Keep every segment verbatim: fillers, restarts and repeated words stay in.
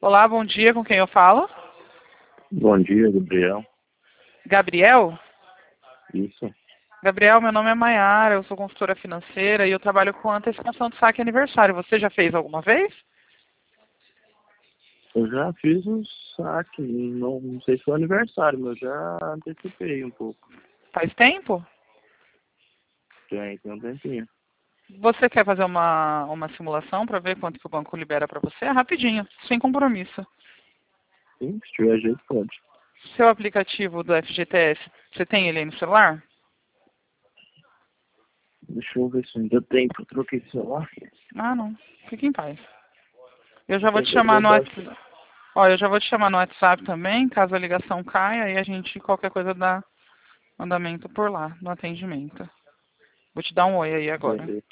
Olá, bom dia, com quem eu falo? Bom dia, Gabriel. Gabriel? Isso. Gabriel, meu nome é Maiara, eu sou consultora financeira e eu trabalho com antecipação do saque aniversário. Você já fez alguma vez? Eu já fiz um saque, não, não sei se foi aniversário, mas eu já antecipei um pouco. Faz tempo? Tem, tem um tempinho. Você quer fazer uma, uma simulação para ver quanto que o banco libera para você? É rapidinho, sem compromisso. Sim, se tiver jeito, pode. Seu aplicativo do F G T S, você tem ele aí no celular? Deixa eu ver se ainda tem, que eu troquei de celular. Ah, não. Fique em paz. Eu já vou te Tentei chamar no trocar. WhatsApp. Olha, eu já vou te chamar no WhatsApp também, caso a ligação caia, aí a gente, qualquer coisa, dá andamento por lá, no atendimento. Vou te dar um oi aí agora. Beleza.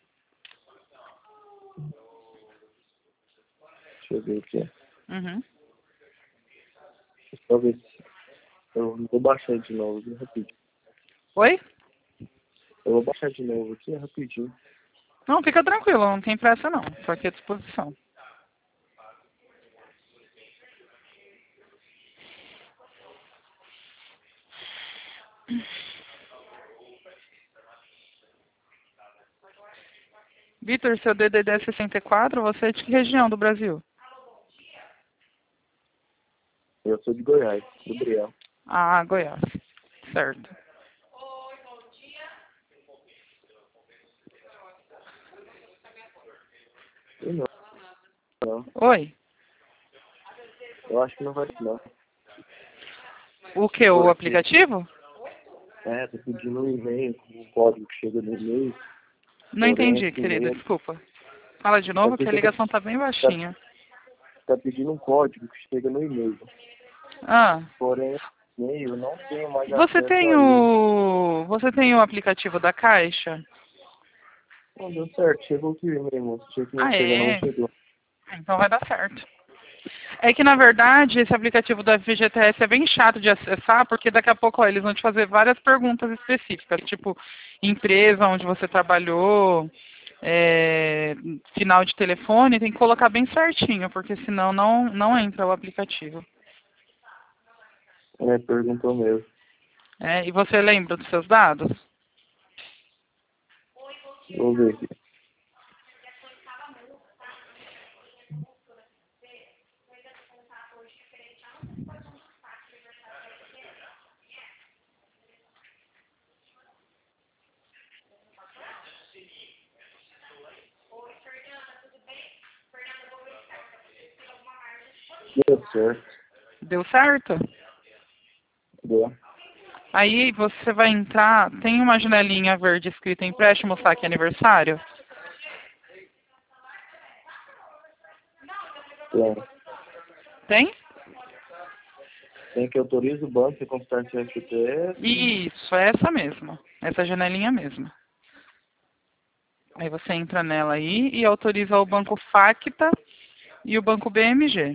Deixa eu ver o que é. Uhum. Deixa eu ver se eu vou baixar de novo aqui rapidinho. Oi? Eu vou baixar de novo aqui rapidinho. Não, fica tranquilo, não tem pressa não. Estou aqui à disposição. Vitor, seu D D D é sessenta e quatro, você é de que região do Brasil? Eu sou de Goiás, Gabriel. Ah, Goiás. Certo. E não, não. Oi? Eu acho que não vai não. O que, o Porque, aplicativo? é, tô pedindo um e-mail, um código que chega no e-mail. Não Porém, entendi, esse querida, e-mail desculpa. Fala de é novo que a porque tá, ligação tá bem tá, baixinha. tá pedindo um código que chega no e-mail. Ah, Porém, esse e-mail eu não tenho mais você acesso tem a ele. o... Você tem o aplicativo da Caixa? Não deu certo, chegou aqui o e-mail, moço. Achei que não ia Ah, chegar, não é? chegou. Então vai dar certo. É que, na verdade, esse aplicativo do F G T S é bem chato de acessar, porque daqui a pouco ó, eles vão te fazer várias perguntas específicas, tipo empresa onde você trabalhou, é, final de telefone, tem que colocar bem certinho, porque senão não, não entra o aplicativo. É, perguntou mesmo. É, e você lembra dos seus dados? Vou ver aqui. Deu certo. Deu certo? Deu. Aí você vai entrar, tem uma janelinha verde escrita empréstimo saque aniversário? Tem. Tem? Tem que autoriza o banco a consultar seu F T S. Isso, é essa mesmo. Essa janelinha mesmo. Aí você entra nela aí e autoriza o banco Facta e o banco B M G.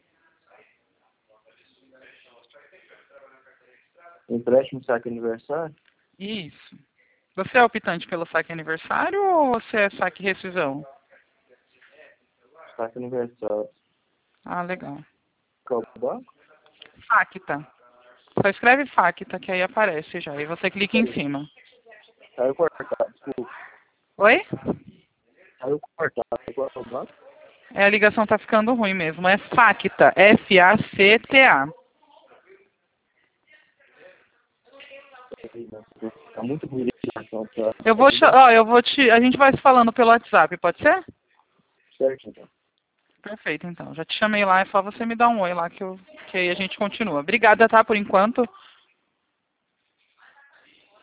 Empréstimo saque aniversário. Isso. Você é optante pelo saque aniversário ou você é saque rescisão? Saque aniversário. Ah, legal. Qual o banco? Facta. Só escreve Facta que aí aparece já. E você clica em cima. Saiu cortado, desculpa. Oi? Saiu cortado. Qual é o banco? É, a ligação tá ficando ruim mesmo. É Facta. F A C T A. Tá muito bonito a ligação pra Eu vou, cha- ó, eu vou te, a gente vai se falando pelo WhatsApp, pode ser? certo, então. Perfeito, então. Já te chamei lá, é só você me dar um oi lá que, eu, que aí a gente continua. Obrigada, tá, por enquanto.